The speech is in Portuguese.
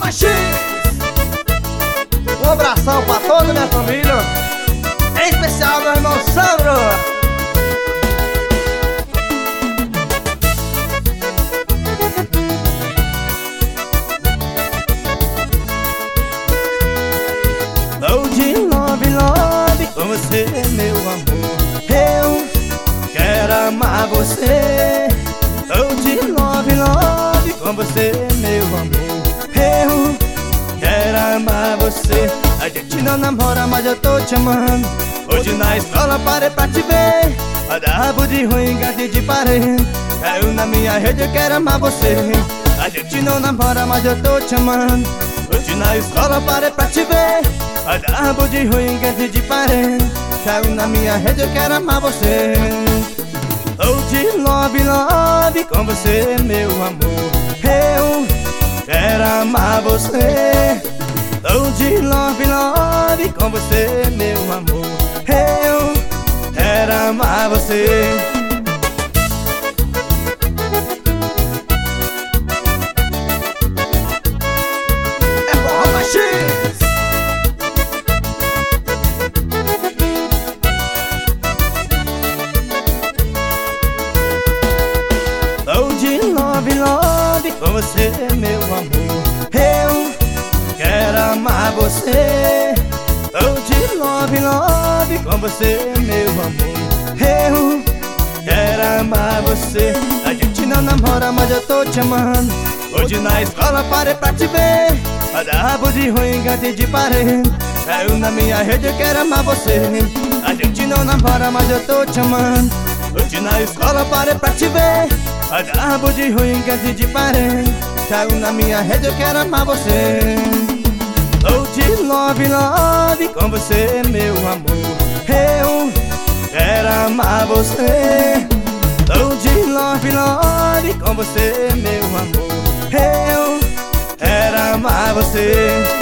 X. Um abração pra toda a minha família, em especial meu irmão Sandro. Tô de love, love com você, meu amor. Eu quero amar você. Tô de love, love com você, meu amor. Eu quero amar você. A gente não namora, mas eu tô te amando. Hoje na escola parei pra te ver. A rabo de ruim, gato de parede. Caiu na minha rede, eu quero amar você. A gente não namora, mas eu tô te amando. Hoje na escola parei pra te ver. A rabo de ruim, gato de parede. Caiu na minha rede, eu quero amar você. Tô de love, love com você, meu amor. Eu quero amar você. Tô de love, love com você, meu amor. Eu quero amar você. É Forró X. Tô de love, love com você, meu amor. Eu quero amar você. Tô de love, love com você, meu amor. Eu quero amar você. A gente não namora, mas eu tô te amando. Hoje na escola parei pra te ver. A rabo de ruim, gato de parede. Caiu na minha rede, eu quero amar você. A gente não namora, mas eu tô te amando. Hoje na escola parei pra te ver. A rabo de ruim, gato de parede. Caiu na minha rede, eu quero amar você. Tô de love, love com você, meu amor. Eu quero amar você. Tô de love, love com você, meu amor. Eu quero amar você.